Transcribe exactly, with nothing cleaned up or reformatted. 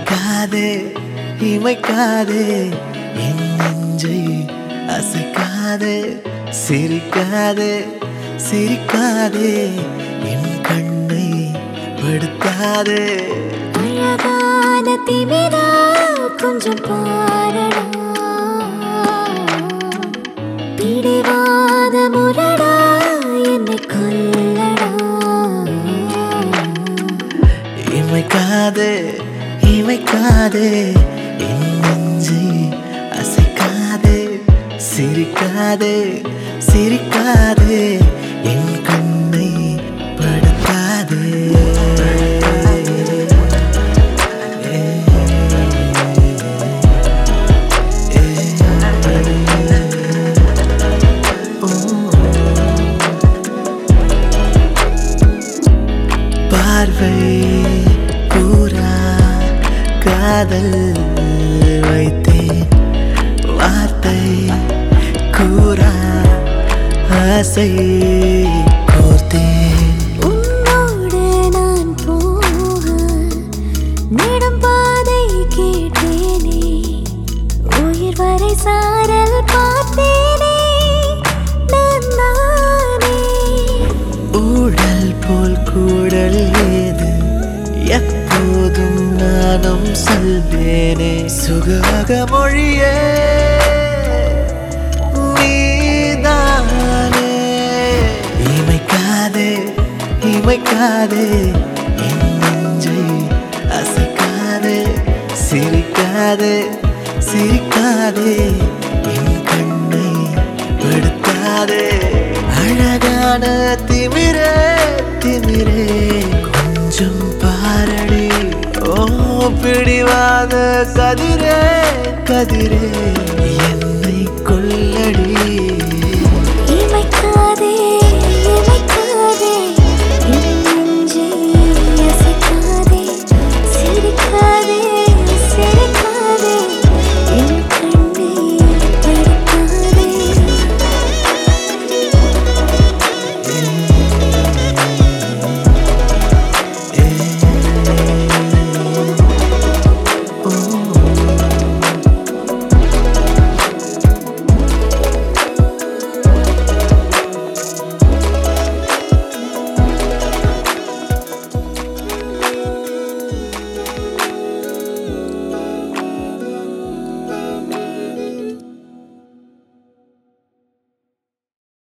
இமைக்காதே இமைக்காதே என் நெஞ்சை அசைக்காதே சிரிக்காதே சிரிக்காதே என் கண்ணை படுத்தாதே அழகான திமிரா கொஞ்சம் பாரடா பிடிவாத முரடா என்னை கொல்லடா இமைக்காதே இமைக்காதே என் நெஞ்சை அசைக்காதே சிரிக்காதே சிரிக்காதே என் கண்ணை படுத்தாதே பார்வை பூரா காதல் வைத்தேன் வார்த்தை கூறா ஆசை கோர்த்தேன் உன்னோடு நான் போக நெடும் பாதை கேட்டேனே உயிர் வரை சாரல் பார்த்தேனே நான் தானே ஊழல் போல் கூடல் ஏது எப்போதும் நானும் சொல்வேனே சுகாக மொழியே நீதானே இமைக்காதே இமைக்காதே என் நெஞ்சை அசைக்காதே சிரிக்காதே சிரிக்காதே என் கண்ணை படுத்தாதே அழகான திமிரே திமிரே கொஞ்சம் பாரடி ஓ பிடிவாத கதிரே கதிரே